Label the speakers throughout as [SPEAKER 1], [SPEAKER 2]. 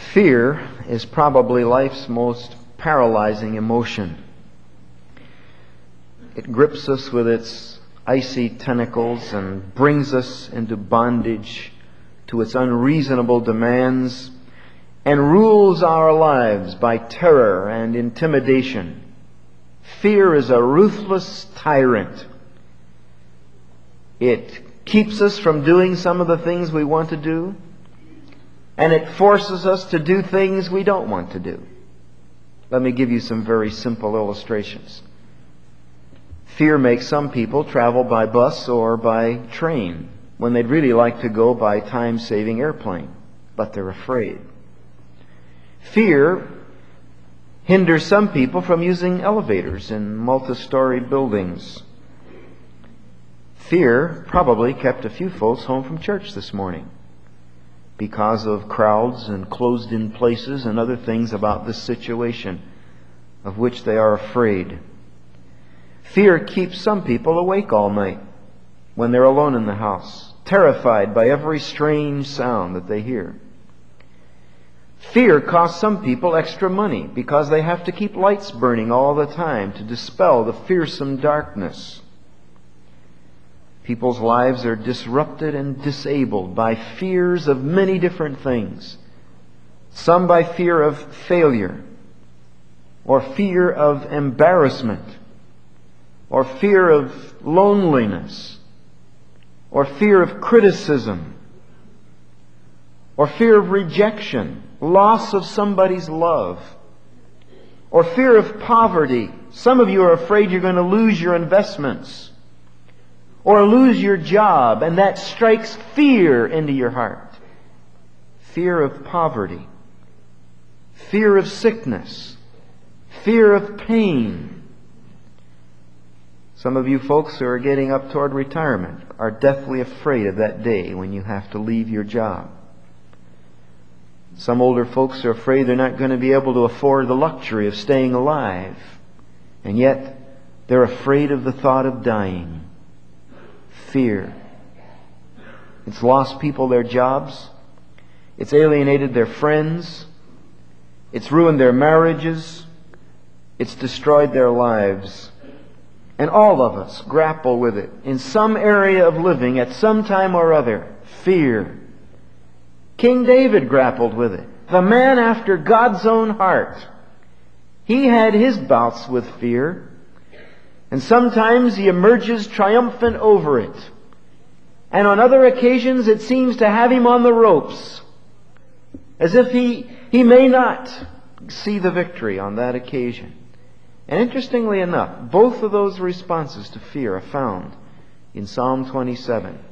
[SPEAKER 1] Fear is probably life's most paralyzing emotion. It grips us with its icy tentacles and brings us into bondage to its unreasonable demands and rules our lives by terror and intimidation. Fear is a ruthless tyrant. It keeps us from doing some of the things we want to do, and it forces us to do things we don't want to do. Let me give you some very simple illustrations. Fear makes some people travel by bus or by train when they'd really like to go by time-saving airplane, but they're afraid. Fear hinders some people from using elevators in multi-story buildings. Fear probably kept a few folks home from church this morning because of crowds and closed-in places and other things about this situation of which they are afraid. Fear keeps some people awake all night when they're alone in the house, terrified by every strange sound that they hear. Fear costs some people extra money because they have to keep lights burning all the time to dispel the fearsome darkness. People's lives are disrupted and disabled by fears of many different things. Some by fear of failure, or fear of embarrassment, or fear of loneliness, or fear of criticism, or fear of rejection, loss of somebody's love, or fear of poverty. Some of you are afraid you're going to lose your investments or lose your job, and that strikes fear into your heart. Fear of poverty, fear of sickness, fear of pain. Some of you folks who are getting up toward retirement are deathly afraid of that day when you have to leave your job. Some older folks are afraid they're not going to be able to afford the luxury of staying alive. And yet, they're afraid of the thought of dying. Fear. It's lost people their jobs. It's alienated their friends. It's ruined their marriages. It's destroyed their lives. And all of us grapple with it in some area of living at some time or other. Fear. King David grappled with it. The man after God's own heart. He had his bouts with fear. And sometimes he emerges triumphant over it. And on other occasions it seems to have him on the ropes. As if he may not see the victory on that occasion. And interestingly enough, both of those responses to fear are found in Psalm 27.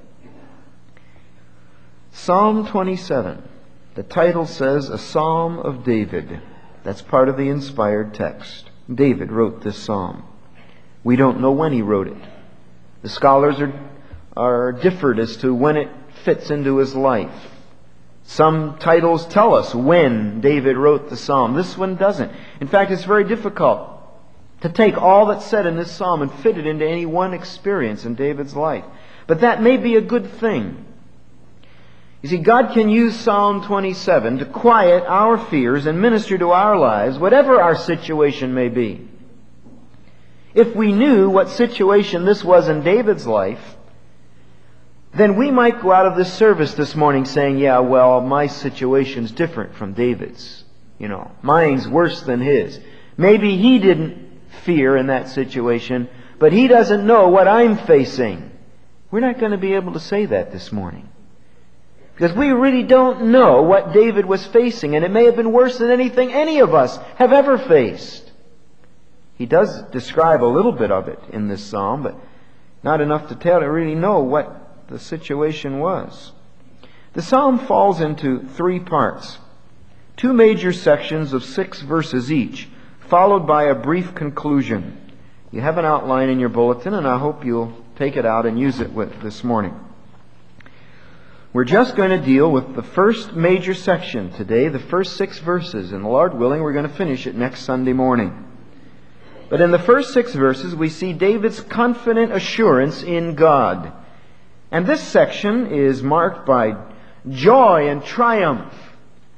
[SPEAKER 1] Psalm 27. The title says, A Psalm of David. That's part of the inspired text. David wrote this psalm. We don't know when he wrote it. The scholars are differed as to when it fits into his life. Some titles tell us when David wrote the psalm. This one doesn't. In fact, it's very difficult to take all that's said in this psalm and fit it into any one experience in David's life. But that may be a good thing. You see, God can use Psalm 27 to quiet our fears and minister to our lives, whatever our situation may be. If we knew what situation this was in David's life, then we might go out of this service this morning saying, yeah, well, my situation's different from David's. Mine's worse than his. Maybe he didn't fear in that situation, but he doesn't know what I'm facing. We're not going to be able to say that this morning. Because we really don't know what David was facing, and it may have been worse than anything any of us have ever faced. He does describe a little bit of it in this psalm, but not enough to really know what the situation was. The psalm falls into three parts. Two major sections of 6 verses each, followed by a brief conclusion. You have an outline in your bulletin, and I hope you'll take it out and use it this morning. We're just going to deal with the first major section today, the first 6 verses, and Lord willing, we're going to finish it next Sunday morning. But in the first 6 verses, we see David's confident assurance in God. And this section is marked by joy and triumph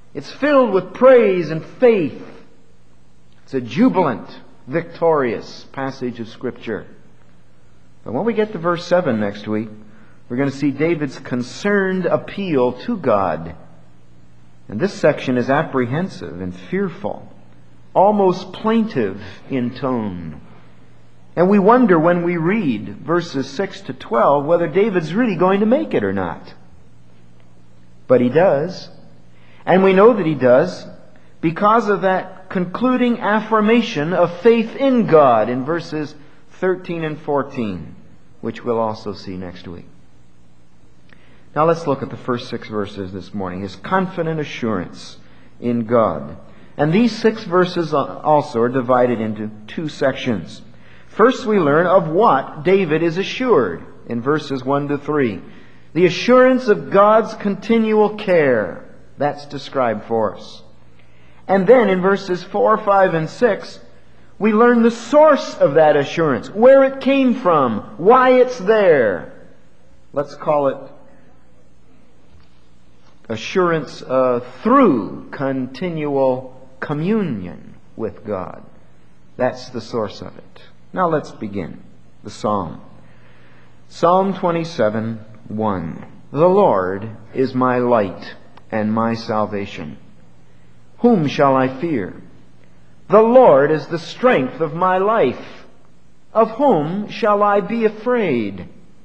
[SPEAKER 1] It's filled with praise and faith. It's a jubilant, victorious passage of Scripture. But when we get to verse 7 next week, we're going to see David's concerned appeal to God. And this section is apprehensive and fearful, almost plaintive in tone. And we wonder when we read verses 6 to 12 whether David's really going to make it or not. But he does. And we know that he does because of that concluding affirmation of faith in God in verses 13 and 14, which we'll also see next week. Now let's look at the first 6 verses this morning. His confident assurance in God. And these 6 verses also are divided into 2 sections. First, we learn of what David is assured in verses 1 to 3. The assurance of God's continual care. That's described for us. And then in verses 4, 5, and 6, we learn the source of that assurance, where it came from, why it's there. Let's call it assurance through continual communion with God. That's the source of it. Now let's begin. The Psalm. Psalm 27, 1. The Lord is my light and my salvation. Whom shall I fear? The Lord is the strength of my life. Of whom shall I be afraid?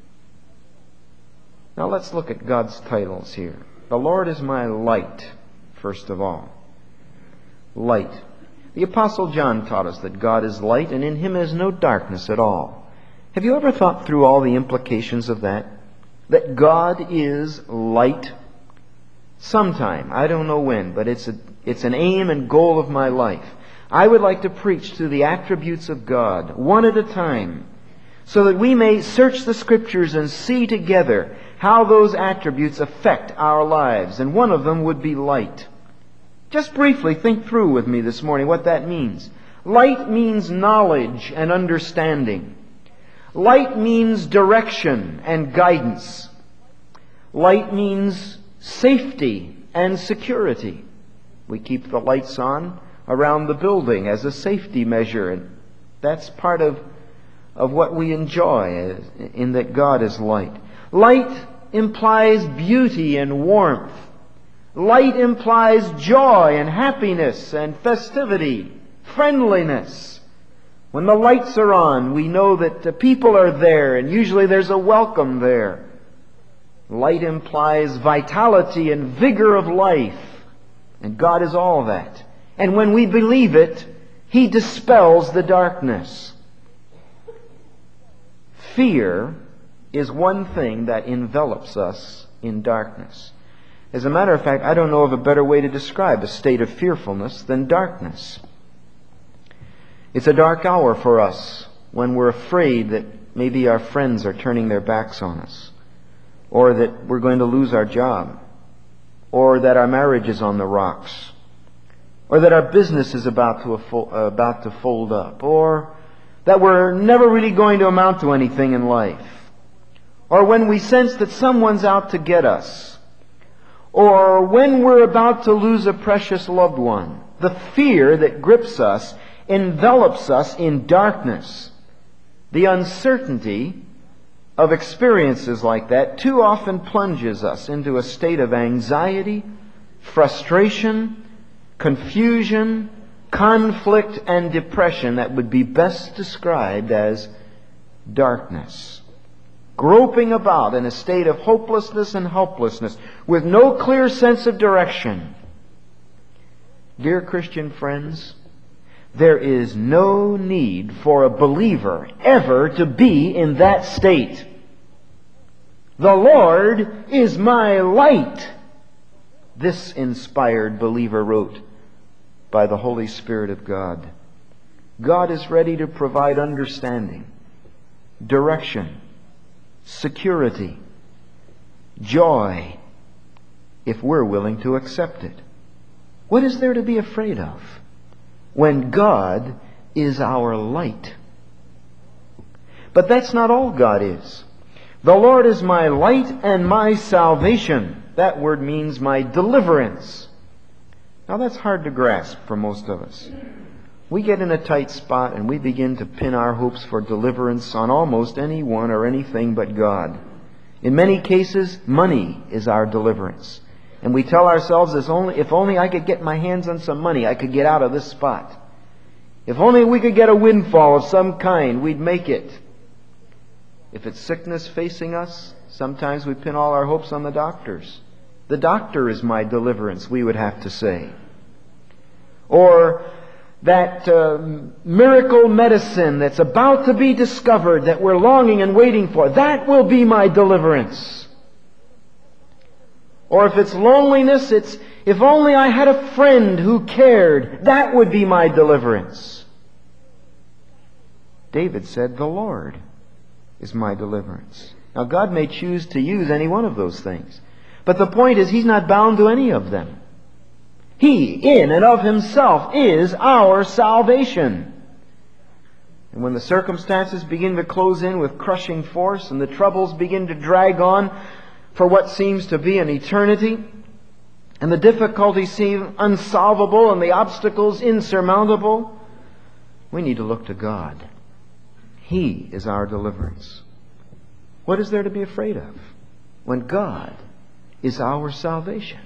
[SPEAKER 1] Now let's look at God's titles here. The Lord is my light, first of all. Light. The Apostle John taught us that God is light and in Him is no darkness at all. Have you ever thought through all the implications of that? That God is light? Sometime, I don't know when, but it's an aim and goal of my life. I would like to preach through the attributes of God, one at a time, so that we may search the Scriptures and see together how those attributes affect our lives. And one of them would be light. Just briefly think through with me this morning what that means. Light means knowledge and understanding. Light means direction and guidance. Light means safety and security. We keep the lights on around the building as a safety measure, and that's part of what we enjoy in that God is light. Light implies beauty and warmth. Light implies joy and happiness and festivity, friendliness. When the lights are on, we know that the people are there, and usually there's a welcome there. Light implies vitality and vigor of life, and God is all that. And when we believe it, He dispels the darkness. Fear is one thing that envelops us in darkness. As a matter of fact, I don't know of a better way to describe a state of fearfulness than darkness. It's a dark hour for us when we're afraid that maybe our friends are turning their backs on us, or that we're going to lose our job, or that our marriage is on the rocks, or that our business is about to fold up, or that we're never really going to amount to anything in life, or when we sense that someone's out to get us, or when we're about to lose a precious loved one. The fear that grips us envelops us in darkness. The uncertainty of experiences like that too often plunges us into a state of anxiety, frustration, confusion, conflict, and depression that would be best described as darkness. Groping about in a state of hopelessness and helplessness with no clear sense of direction. Dear Christian friends, there is no need for a believer ever to be in that state. The Lord is my light, this inspired believer wrote by the Holy Spirit of God. God is ready to provide understanding, direction, security, joy, if we're willing to accept it. What is there to be afraid of when God is our light? But that's not all God is. The Lord is my light and my salvation. That word means my deliverance. Now that's hard to grasp for most of us. We get in a tight spot and we begin to pin our hopes for deliverance on almost anyone or anything but God. In many cases, money is our deliverance. And we tell ourselves, if only I could get my hands on some money, I could get out of this spot. If only we could get a windfall of some kind, we'd make it. If it's sickness facing us, sometimes we pin all our hopes on the doctors. The doctor is my deliverance, we would have to say. Or that miracle medicine that's about to be discovered that we're longing and waiting for, that will be my deliverance. Or if it's loneliness, it's if only I had a friend who cared, that would be my deliverance. David said, the Lord is my deliverance. Now God may choose to use any one of those things. But the point is, He's not bound to any of them. He, in and of Himself, is our salvation. And when the circumstances begin to close in with crushing force and the troubles begin to drag on for what seems to be an eternity, and the difficulties seem unsolvable and the obstacles insurmountable, we need to look to God. He is our deliverance. What is there to be afraid of when God is our salvation?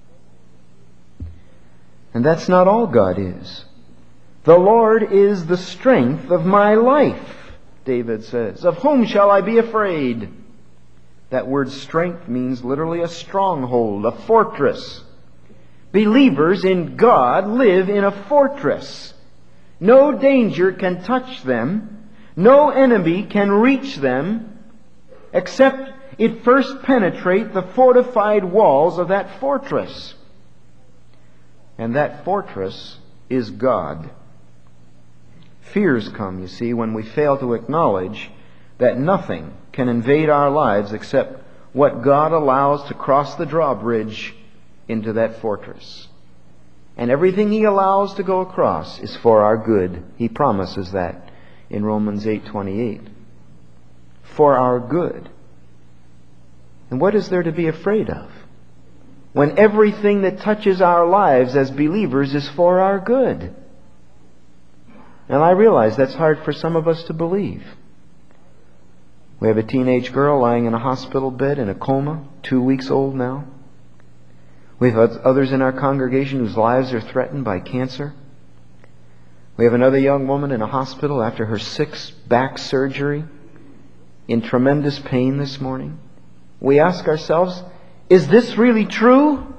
[SPEAKER 1] And that's not all God is. The Lord is the strength of my life, David says. Of whom shall I be afraid? That word strength means literally a stronghold, a fortress. Believers in God live in a fortress. No danger can touch them. No enemy can reach them except it first penetrate the fortified walls of that fortress. And that fortress is God. Fears come, you see, when we fail to acknowledge that nothing can invade our lives except what God allows to cross the drawbridge into that fortress. And everything He allows to go across is for our good. He promises that in Romans 8:28. For our good. And what is there to be afraid of when everything that touches our lives as believers is for our good? And I realize that's hard for some of us to believe. We have a teenage girl lying in a hospital bed in a coma, 2 weeks old now. We have others in our congregation whose lives are threatened by cancer. We have another young woman in a hospital after her 6th back surgery in tremendous pain this morning. We ask ourselves, is this really true?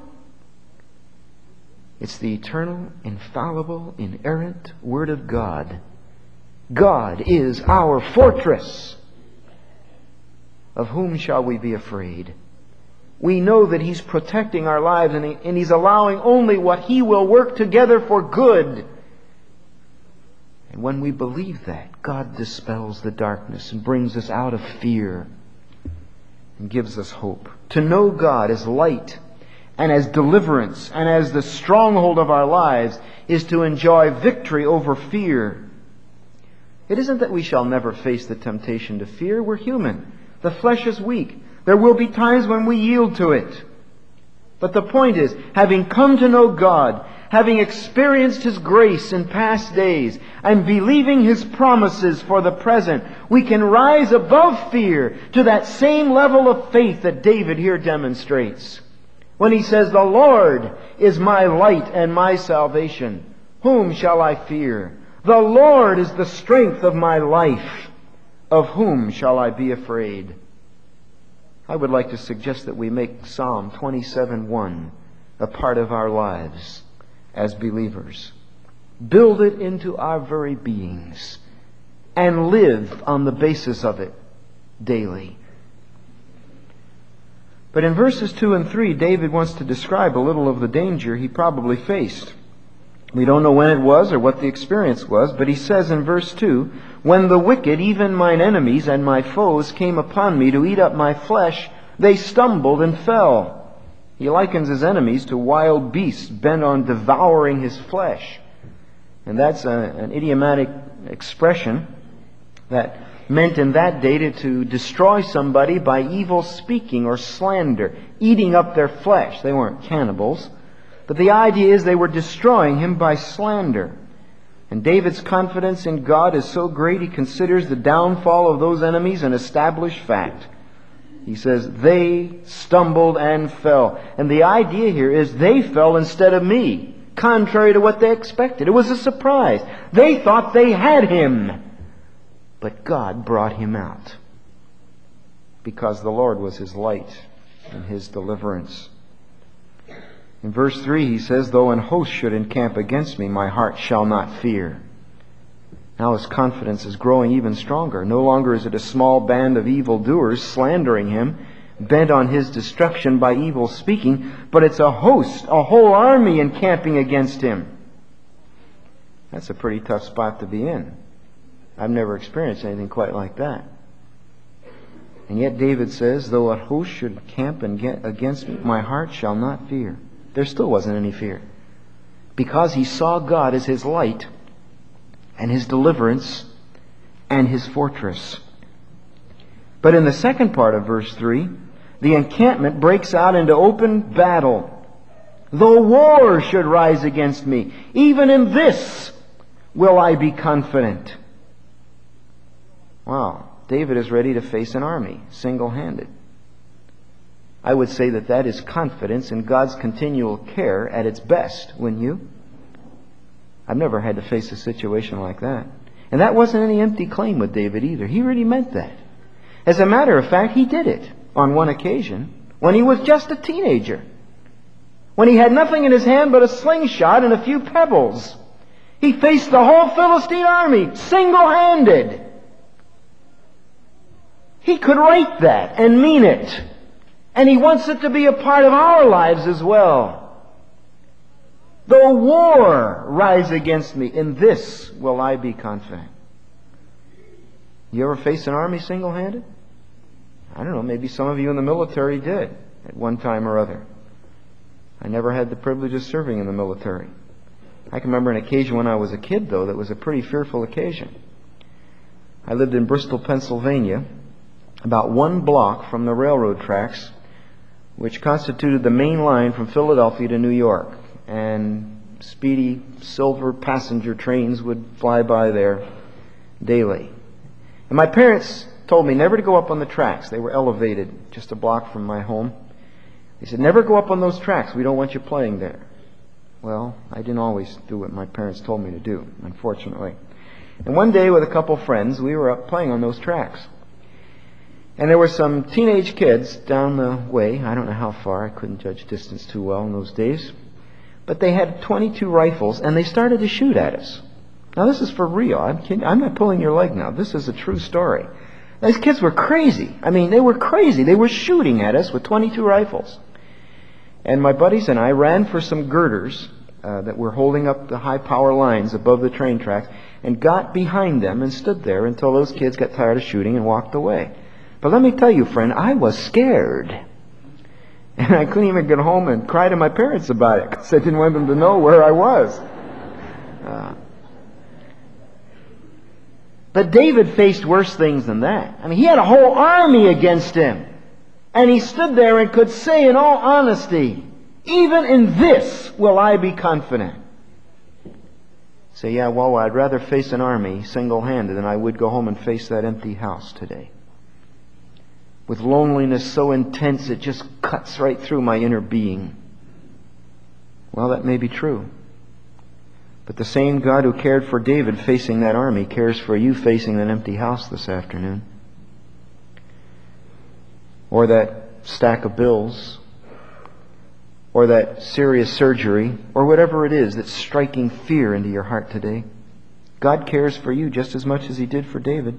[SPEAKER 1] It's the eternal, infallible, inerrant Word of God. God is our fortress. Of whom shall we be afraid? We know that He's protecting our lives and He's allowing only what He will work together for good. And when we believe that, God dispels the darkness and brings us out of fear and gives us hope. To know God as light and as deliverance and as the stronghold of our lives is to enjoy victory over fear. It isn't that we shall never face the temptation to fear. We're human. The flesh is weak. There will be times when we yield to it. But the point is, having come to know God, having experienced His grace in past days, and believing His promises for the present, we can rise above fear to that same level of faith that David here demonstrates. When he says, the Lord is my light and my salvation. Whom shall I fear? The Lord is the strength of my life. Of whom shall I be afraid? I would like to suggest that we make Psalm 27:1 a part of our lives as believers. Build it into our very beings and live on the basis of it daily. But in verses 2 and 3, David wants to describe a little of the danger he probably faced. We don't know when it was or what the experience was, but he says in verse 2, when the wicked, even mine enemies and my foes, came upon me to eat up my flesh, they stumbled and fell. He likens his enemies to wild beasts bent on devouring his flesh. And that's an idiomatic expression that meant in that day to destroy somebody by evil speaking or slander, eating up their flesh. They weren't cannibals. But the idea is they were destroying him by slander. And David's confidence in God is so great he considers the downfall of those enemies an established fact. He says, they stumbled and fell. And the idea here is they fell instead of me, contrary to what they expected. It was a surprise. They thought they had him. But God brought him out, because the Lord was his light and his deliverance. In verse 3 he says, though an host should encamp against me, my heart shall not fear. Now his confidence is growing even stronger. No longer is it a small band of evildoers slandering him, bent on his destruction by evil speaking, but it's a host, a whole army encamping against him. That's a pretty tough spot to be in. I've never experienced anything quite like that. And yet David says, though a host should encamp against me, my heart shall not fear. There still wasn't any fear, because he saw God as his light and his deliverance and his fortress. But in the second part of verse 3, the encampment breaks out into open battle. Though war should rise against me, even in this will I be confident. Wow, David is ready to face an army, single-handed. I would say that that is confidence in God's continual care at its best, wouldn't you? I've never had to face a situation like that. And that wasn't any empty claim with David either. He really meant that. As a matter of fact, he did it on one occasion when he was just a teenager. When he had nothing in his hand but a slingshot and a few pebbles. He faced the whole Philistine army single-handed. He could write that and mean it. And he wants it to be a part of our lives as well. Though war rise against me, in this will I be confident. You ever face an army single-handed? I don't know, maybe some of you in the military did at one time or other. I never had the privilege of serving in the military. I can remember an occasion when I was a kid, though, that was a pretty fearful occasion. I lived in Bristol, Pennsylvania, about one block from the railroad tracks, which constituted the main line from Philadelphia to New York. And speedy silver passenger trains would fly by there daily. And my parents told me never to go up on the tracks. They were elevated just a block from my home. They said, never go up on those tracks. We don't want you playing there. Well, I didn't always do what my parents told me to do, unfortunately. And one day with a couple friends, we were up playing on those tracks. And there were some teenage kids down the way. I don't know how far. I couldn't judge distance too well in those days. But they had 22 rifles, and they started to shoot at us. Now, this is for real. I'm not pulling your leg now. This is a true story. These kids were crazy. I mean, they were crazy. They were shooting at us with 22 rifles. And my buddies and I ran for some girders that were holding up the high power lines above the train tracks and got behind them and stood there until those kids got tired of shooting and walked away. But let me tell you, friend, I was scared. And I couldn't even get home and cry to my parents about it because I didn't want them to know where I was. But David faced worse things than that. I mean, he had a whole army against him. And he stood there and could say in all honesty, even in this will I be confident. Say, yeah, well, I'd rather face an army single-handed than I would go home and face that empty house today. With loneliness so intense it just cuts right through my inner being. Well, that may be true. But the same God who cared for David facing that army cares for you facing that empty house this afternoon. Or that stack of bills. Or that serious surgery. Or whatever it is that's striking fear into your heart today. God cares for you just as much as He did for David.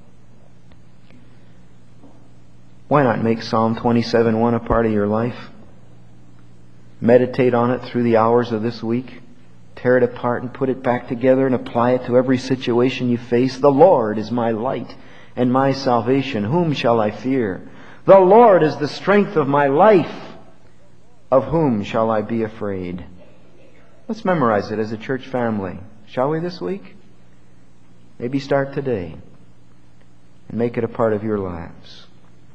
[SPEAKER 1] Why not make Psalm 27:1 a part of your life? Meditate on it through the hours of this week. Tear it apart and put it back together and apply it to every situation you face. The Lord is my light and my salvation. Whom shall I fear? The Lord is the strength of my life. Of whom shall I be afraid? Let's memorize it as a church family. Shall we this week? Maybe start today and make it a part of your lives.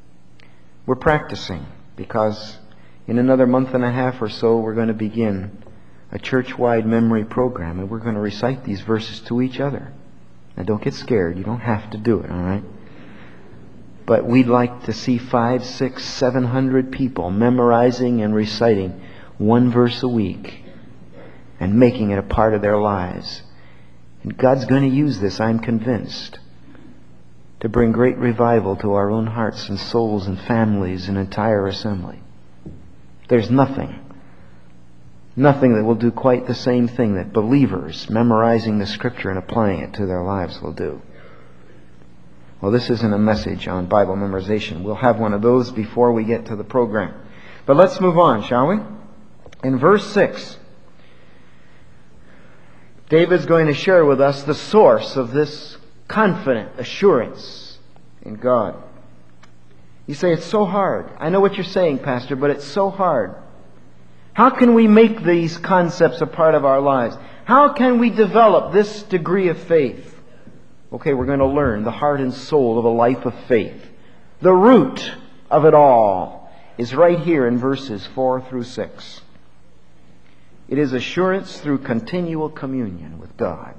[SPEAKER 1] We're practicing because in another month and a half or so we're going to begin a church-wide memory program, and we're going to recite these verses to each other. Now don't get scared. You don't have to do it, all right? But we'd like to see 500, 600, 700 people memorizing and reciting one verse a week and making it a part of their lives. And God's going to use this, I'm convinced, to bring great revival to our own hearts and souls and families and entire assembly. There's nothing that will do quite the same thing that believers memorizing the Scripture and applying it to their lives will do. Well, this isn't a message on Bible memorization. We'll have one of those before we get to the program. But let's move on, shall we? In verse 6, David's going to share with us the source of this confident assurance in God. You say, it's so hard. I know what you're saying, Pastor, but it's so hard. How can we make these concepts a part of our lives? How can we develop this degree of faith? Okay, we're going to learn the heart and soul of a life of faith. The root of it all is right here in verses 4 through 6. It is assurance through continual communion with God.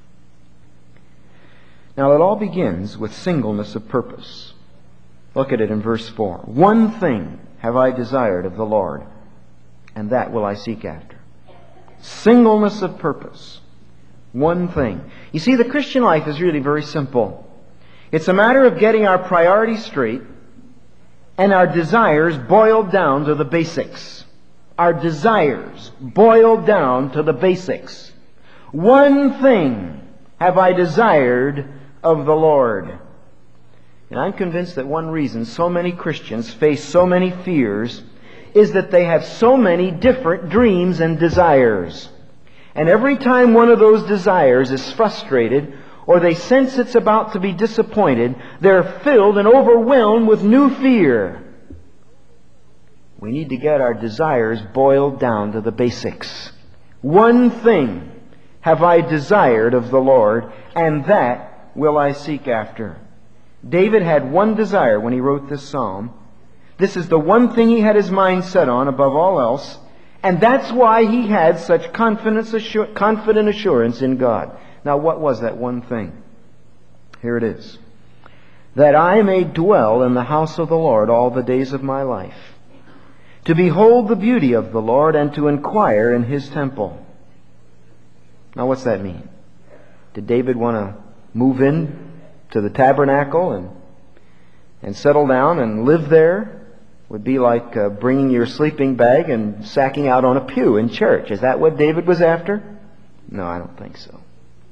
[SPEAKER 1] Now, it all begins with singleness of purpose. Look at it in verse 4. One thing have I desired of the Lord, and that will I seek after. Singleness of purpose. One thing. You see, the Christian life is really very simple. It's a matter of getting our priorities straight and our desires boiled down to the basics. Our desires boiled down to the basics. One thing have I desired of the Lord. And I'm convinced that one reason so many Christians face so many fears is that they have so many different dreams and desires. And every time one of those desires is frustrated, or they sense it's about to be disappointed, they're filled and overwhelmed with new fear. We need to get our desires boiled down to the basics. One thing have I desired of the Lord, and that will I seek after. David had one desire when he wrote this psalm. This is the one thing he had his mind set on above all else, and that's why he had such confident assurance in God. Now, what was that one thing? Here it is. That I may dwell in the house of the Lord all the days of my life, to behold the beauty of the Lord and to inquire in His temple. Now, what's that mean? Did David want to move in to the tabernacle and settle down and live there? Would be like bringing your sleeping bag and sacking out on a pew in church. Is that what David was after? No, I don't think so.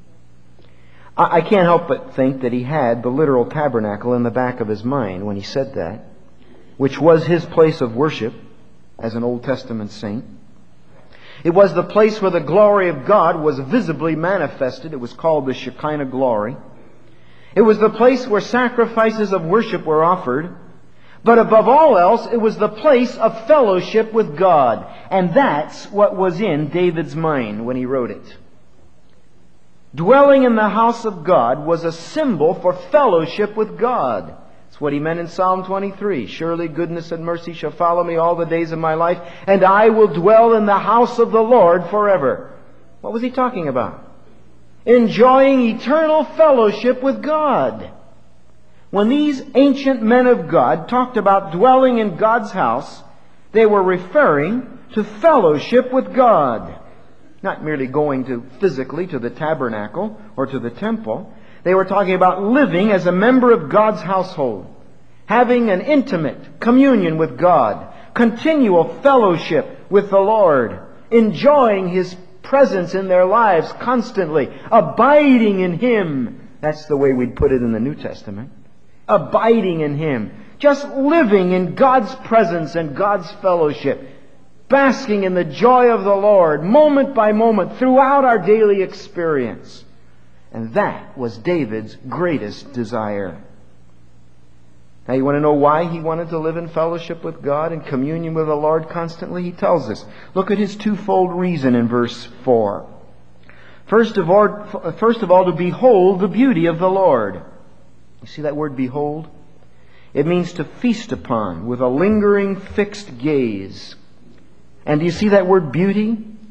[SPEAKER 1] I can't help but think that he had the literal tabernacle in the back of his mind when he said that, which was his place of worship as an Old Testament saint. It was the place where the glory of God was visibly manifested. It was called the Shekinah glory. It was the place where sacrifices of worship were offered. But above all else, it was the place of fellowship with God. And that's what was in David's mind when he wrote it. Dwelling in the house of God was a symbol for fellowship with God. That's what he meant in Psalm 23. Surely goodness and mercy shall follow me all the days of my life, and I will dwell in the house of the Lord forever. What was he talking about? Enjoying eternal fellowship with God. When these ancient men of God talked about dwelling in God's house, they were referring to fellowship with God. Not merely going physically to the tabernacle or to the temple. They were talking about living as a member of God's household. Having an intimate communion with God. Continual fellowship with the Lord. Enjoying His presence in their lives constantly. Abiding in Him. That's the way we'd put it in the New Testament. Abiding in Him. Just living in God's presence and God's fellowship. Basking in the joy of the Lord, moment by moment, throughout our daily experience. And that was David's greatest desire. Now you want to know why he wanted to live in fellowship with God and communion with the Lord constantly? He tells us. Look at his twofold reason in verse 4. First of all, to behold the beauty of the Lord. You see that word behold? It means to feast upon with a lingering fixed gaze. And do you see that word beauty?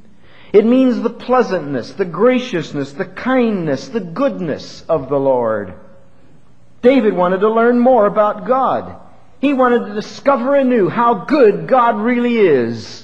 [SPEAKER 1] It means the pleasantness, the graciousness, the kindness, the goodness of the Lord. David wanted to learn more about God. He wanted to discover anew how good God really is.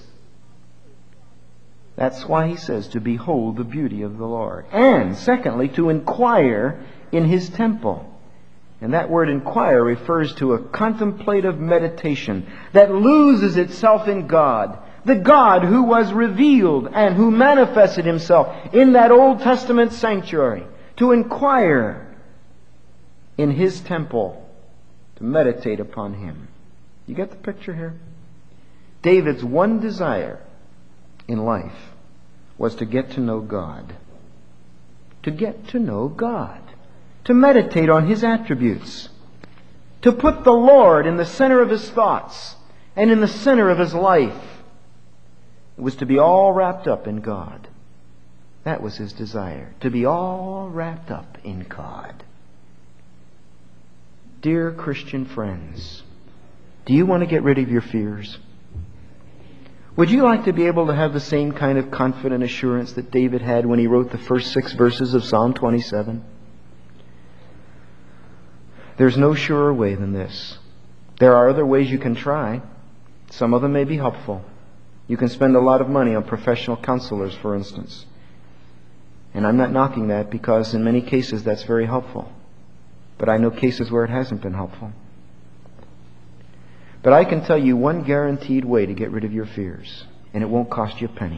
[SPEAKER 1] That's why he says to behold the beauty of the Lord. And secondly, to inquire in His temple. And that word inquire refers to a contemplative meditation that loses itself in God. The God who was revealed and who manifested Himself in that Old Testament sanctuary. To inquire in His temple. To meditate upon Him. You get the picture here? David's one desire in life was to get to know God. To get to know God. To meditate on His attributes. To put the Lord in the center of his thoughts and in the center of his life. It was to be all wrapped up in God. That was his desire. To be all wrapped up in God. Dear Christian friends, do you want to get rid of your fears? Would you like to be able to have the same kind of confident assurance that David had when he wrote the first 6 verses of Psalm 27? There's no surer way than this. There are other ways you can try. Some of them may be helpful. You can spend a lot of money on professional counselors, for instance. And I'm not knocking that because in many cases that's very helpful. But I know cases where it hasn't been helpful. But I can tell you one guaranteed way to get rid of your fears, and it won't cost you a penny.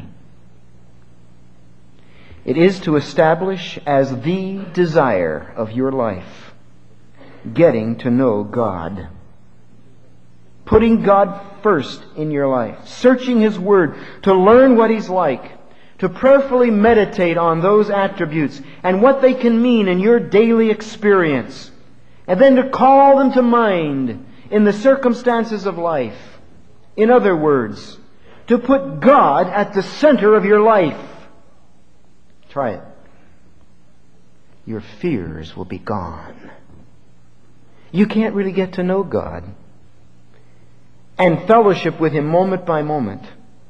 [SPEAKER 1] It is to establish as the desire of your life getting to know God. Putting God first in your life. Searching His Word to learn what He's like. To prayerfully meditate on those attributes and what they can mean in your daily experience. And then to call them to mind in the circumstances of life. In other words, to put God at the center of your life. Try it. Your fears will be gone. You can't really get to know God and fellowship with Him moment by moment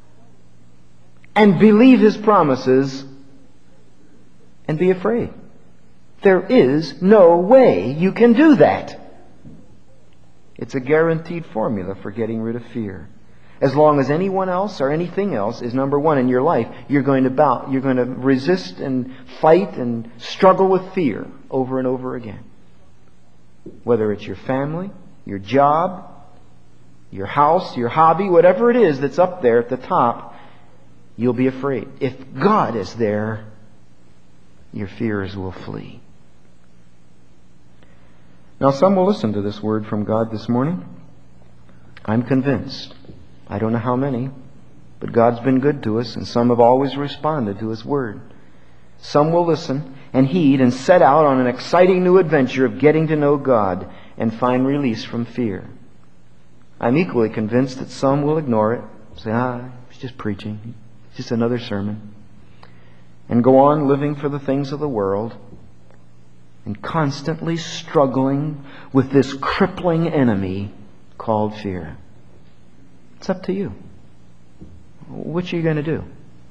[SPEAKER 1] and believe His promises and be afraid. There is no way you can do that. It's a guaranteed formula for getting rid of fear. As long as anyone else or anything else is number one in your life, you're going to resist and fight and struggle with fear over and over again. Whether it's your family, your job, your house, your hobby, whatever it is that's up there at the top, you'll be afraid. If God is there, your fears will flee. Now, some will listen to this word from God this morning. I'm convinced. I don't know how many, but God's been good to us, and some have always responded to His word. Some will listen and heed and set out on an exciting new adventure of getting to know God and find release from fear. I'm equally convinced that some will ignore it, say, it's just preaching, it's just another sermon, and go on living for the things of the world and constantly struggling with this crippling enemy called fear. It's up to you. Which are you going to do?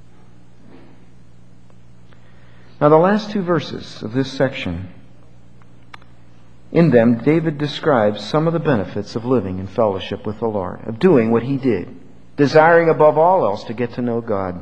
[SPEAKER 1] Now, the last 2 verses of this section, in them, David describes some of the benefits of living in fellowship with the Lord, of doing what he did, desiring above all else to get to know God.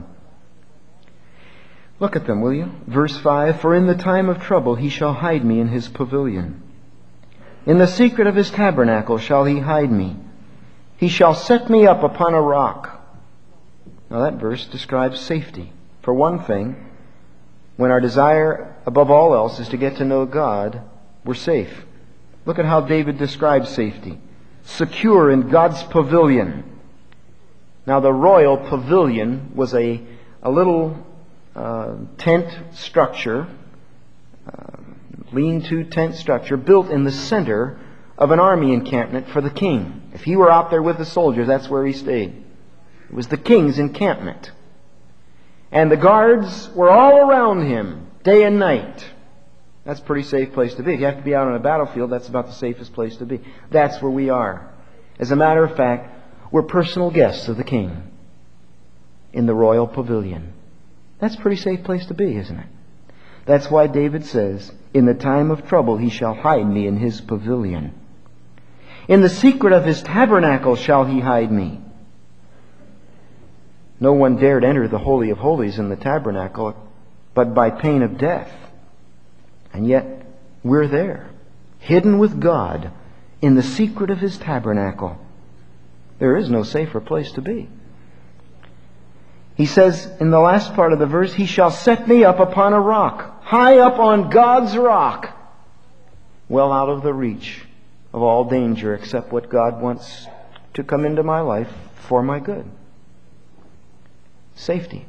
[SPEAKER 1] Look at them, will you? Verse 5, "For in the time of trouble He shall hide me in His pavilion. In the secret of His tabernacle shall He hide me. He shall set me up upon a rock." Now that verse describes safety. For one thing, when our desire above all else is to get to know God, we're safe. Look at how David describes safety. Secure in God's pavilion. Now the royal pavilion was a little tent structure, lean-to tent structure built in the center of an army encampment for the king. If he were out there with the soldiers, that's where he stayed. It was the king's encampment. And the guards were all around him, day and night. That's a pretty safe place to be. If you have to be out on a battlefield, that's about the safest place to be. That's where we are. As a matter of fact, we're personal guests of the king in the royal pavilion. That's a pretty safe place to be, isn't it? That's why David says, in the time of trouble he shall hide me in his pavilion. In the secret of his tabernacle shall he hide me. No one dared enter the Holy of Holies in the tabernacle, but by pain of death. And yet, we're there, hidden with God, in the secret of his tabernacle. There is no safer place to be. He says in the last part of the verse, he shall set me up upon a rock, high up on God's rock, well out of the reach of all danger except what God wants to come into my life for my good. Safety.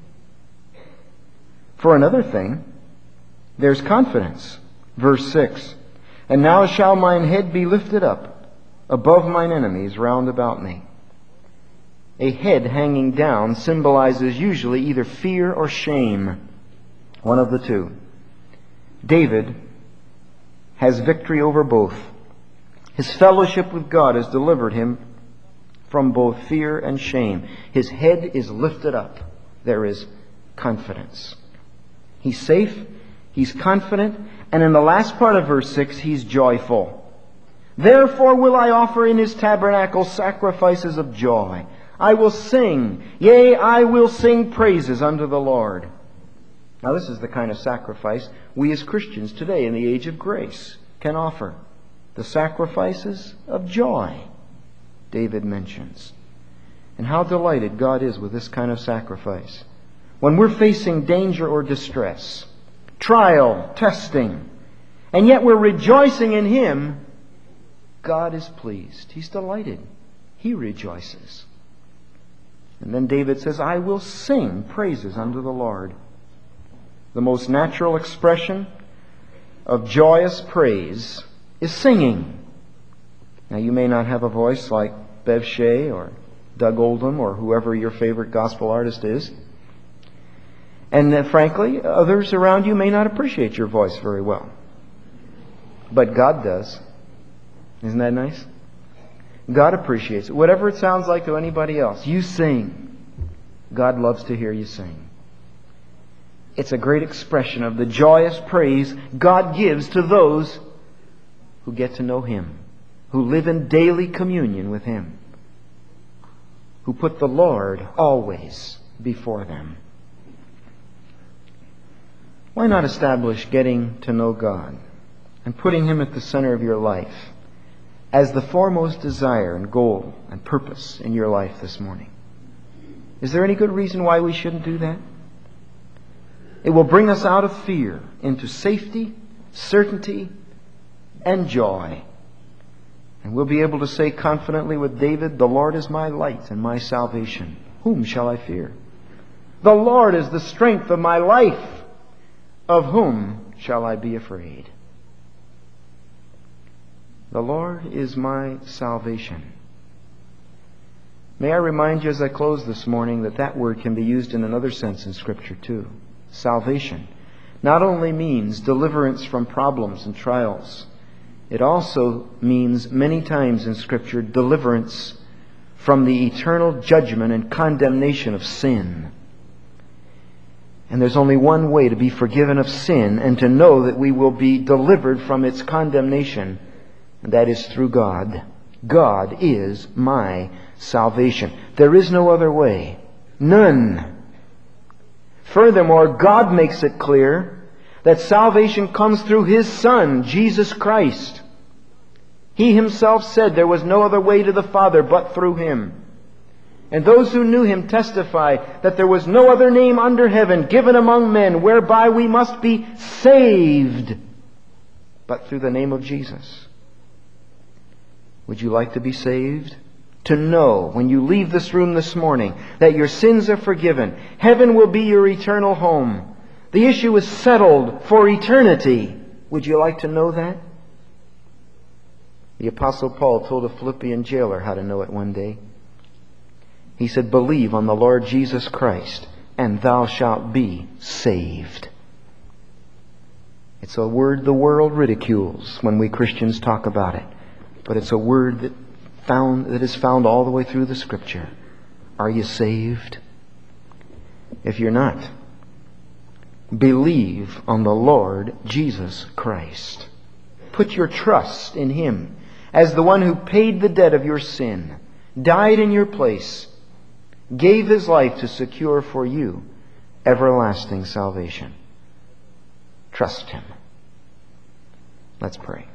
[SPEAKER 1] For another thing, there's confidence. Verse 6, and now shall mine head be lifted up above mine enemies round about me. A head hanging down symbolizes usually either fear or shame. One of the two. David has victory over both. His fellowship with God has delivered him from both fear and shame. His head is lifted up. There is confidence. He's safe, he's confident, and in the last part of verse 6, he's joyful. Therefore will I offer in his tabernacle sacrifices of joy. I will sing, yea, I will sing praises unto the Lord. Now this is the kind of sacrifice we as Christians today in the age of grace can offer. The sacrifices of joy, David mentions. And how delighted God is with this kind of sacrifice. When we're facing danger or distress, trial, testing, and yet we're rejoicing in him, God is pleased. He's delighted. He rejoices. And then David says, I will sing praises unto the Lord. The most natural expression of joyous praise is singing. Now you may not have a voice like Bev Shea or Doug Oldham or whoever your favorite gospel artist is. And frankly, others around you may not appreciate your voice very well. But God does. Isn't that nice? God appreciates it. Whatever it sounds like to anybody else, you sing. God loves to hear you sing. It's a great expression of the joyous praise God gives to those who get to know him, who live in daily communion with him, who put the Lord always before them. Why not establish getting to know God and putting him at the center of your life as the foremost desire and goal and purpose in your life this morning? Is there any good reason why we shouldn't do that? It will bring us out of fear into safety, certainty, and joy. And we'll be able to say confidently with David, the Lord is my light and my salvation. Whom shall I fear? The Lord is the strength of my life. Of whom shall I be afraid? The Lord is my salvation. May I remind you as I close this morning that that word can be used in another sense in Scripture too. Salvation not only means deliverance from problems and trials, it also means many times in Scripture deliverance from the eternal judgment and condemnation of sin. And there's only one way to be forgiven of sin and to know that we will be delivered from its condemnation, and that is through God. God is my salvation. There is no other way. None. Furthermore, God makes it clear that salvation comes through his Son, Jesus Christ. He himself said there was no other way to the Father but through him. And those who knew him testify that there was no other name under heaven given among men whereby we must be saved but through the name of Jesus. Would you like to be saved? To know when you leave this room this morning that your sins are forgiven. Heaven will be your eternal home. The issue is settled for eternity. Would you like to know that? The Apostle Paul told a Philippian jailer how to know it one day. He said, believe on the Lord Jesus Christ, and thou shalt be saved. It's a word the world ridicules when we Christians talk about it. But it's a word that is found all the way through the Scripture. Are you saved? If you're not, Believe on the Lord Jesus Christ. Put your trust in Him as the one who paid the debt of your sin, died in your place, gave His life to secure for you everlasting salvation. Trust Him. Let's pray.